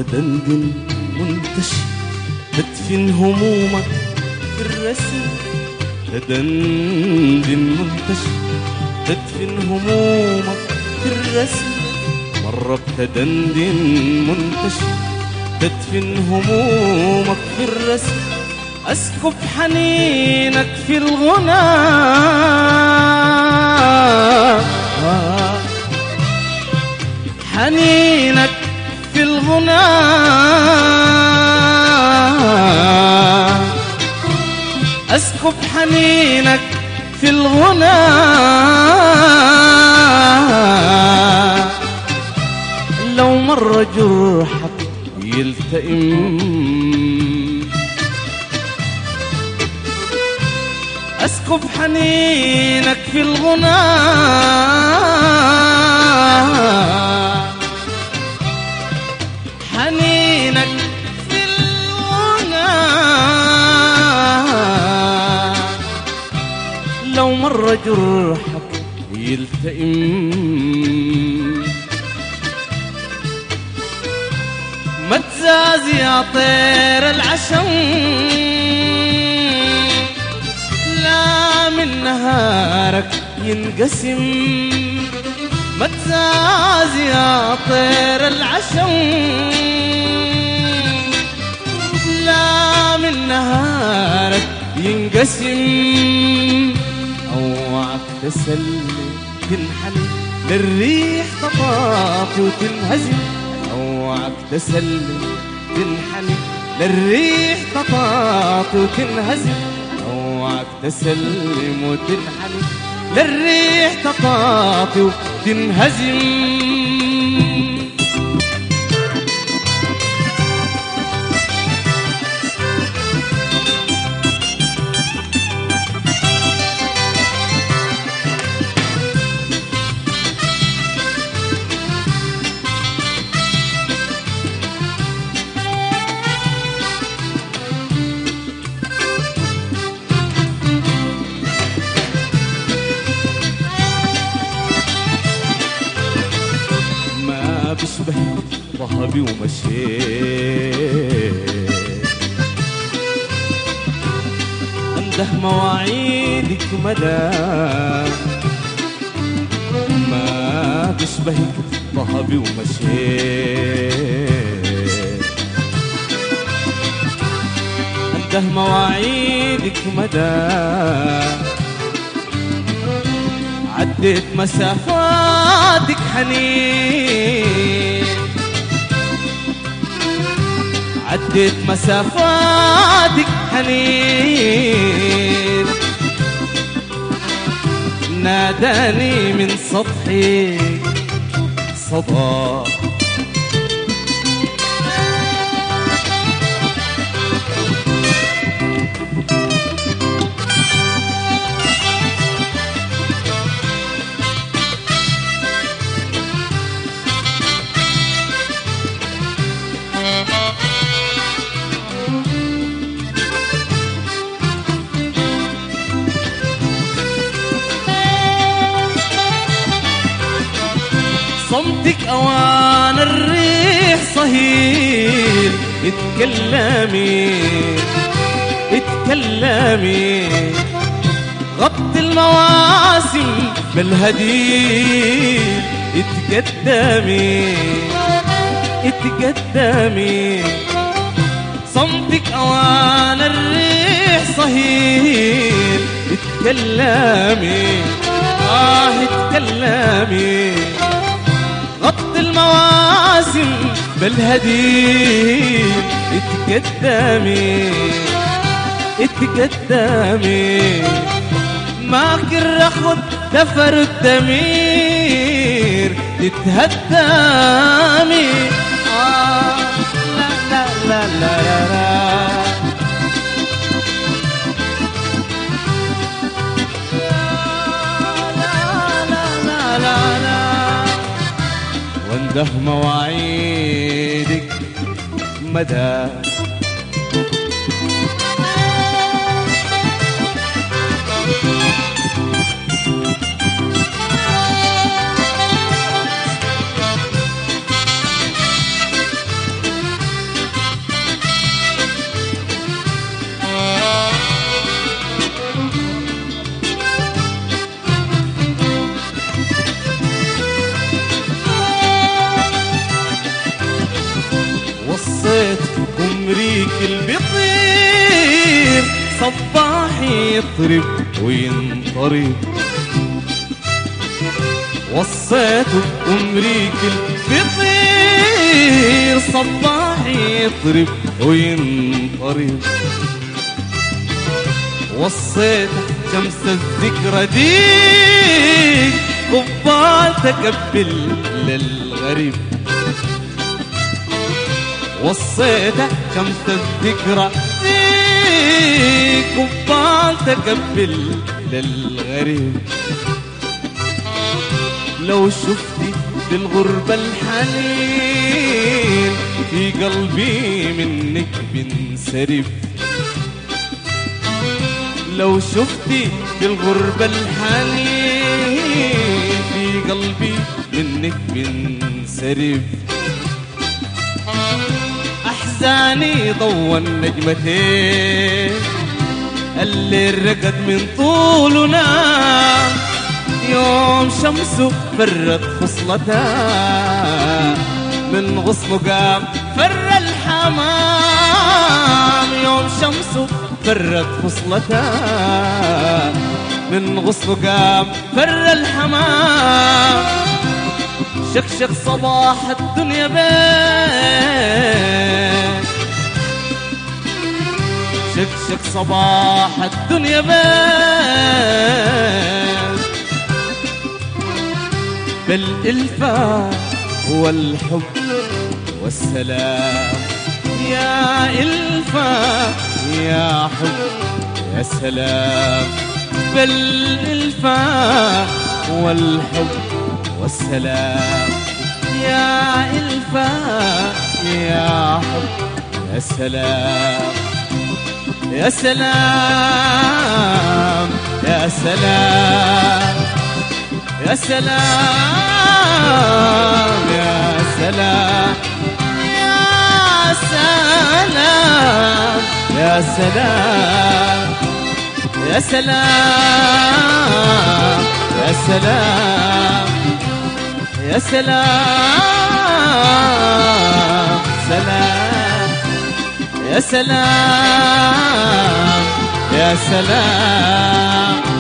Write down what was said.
تدندن منتشر تدفن همومك في الرسم، تدندن منتشر تدفن همومك في الرسم، مرة بتدندن منتشر تدفن همومك في الرسم، أسكب حنينك في الغنى، حنينك في الغنى، أسكب حنينك في الغنى، لو مر جرحك يلتئم، أسكب حنينك في الغنى، حنينك في الغنى، لو مر جرحك يلتئم، ما تزاز يا طير العشم، لا من نهارك ينقسم، ما تزاز يا طير العشم، لا من نهارك ينقسم، اوعك تسلم تنحني للريح تطافي وتنهزم، اوعك تسلم تنحني للريح تطافي وتنهزم، اوعك تسلم وتنحني للريح تطافي وتنهزم. بشبه ذهبي ومشيت، انده مواعيدك مدى، ما بشبهك ذهبي ومشيت، انده مواعيدك مدى، عديت مسافاتك حنين، عديت مسافاتك حنين، ناداني من سطحك صدى، صمتك اوان الريح صهيل، اتكلمي اتكلمي، غطي المواسم بالهديل، اتقدمي اتقدمي، صمتك اوان الريح صهيل، اتكلمي اتكلمي، غطي المواسم بالهديل، اتقدمي اتقدمي، ما كر اخد دفر الدمير تتهدمي، لا لا لا لا لا وانده مواعيدك مدى، يطرب وينطرب. وصيته أمريك الفطير صباح يطرب وينطرب. وصيته شمس الذكرى ديك قبال تقبل للغريب. وصيته شمس الذكرى ديك قبال تقبل للغريب. لو شفتي في الغربة الحنين في قلبي منك بنسرب. لو شفتي في الغربة الحنين في قلبي منك بنسرب. أحزاني ضوى النجمتين الليل رقد من طولنا. يوم شمسه فرت خصلتها من غصنه قام فر الحمام. يوم شمسه فرت خصلتها من غصنه قام فر الحمام. شكشك صباح الدنيا بين. شكشك صباح الدنيا بين. بالإلفة والحب والسلام يا إلفة يا حب يا سلام. بالإلفة والحب والسلام يا إلفة يا حب يا سلام. يا سلام يا سلام يا سلام يا سلام يا سلام يا سلام يا سلام يا سلام يا سلام سلام يا سلام يا سلام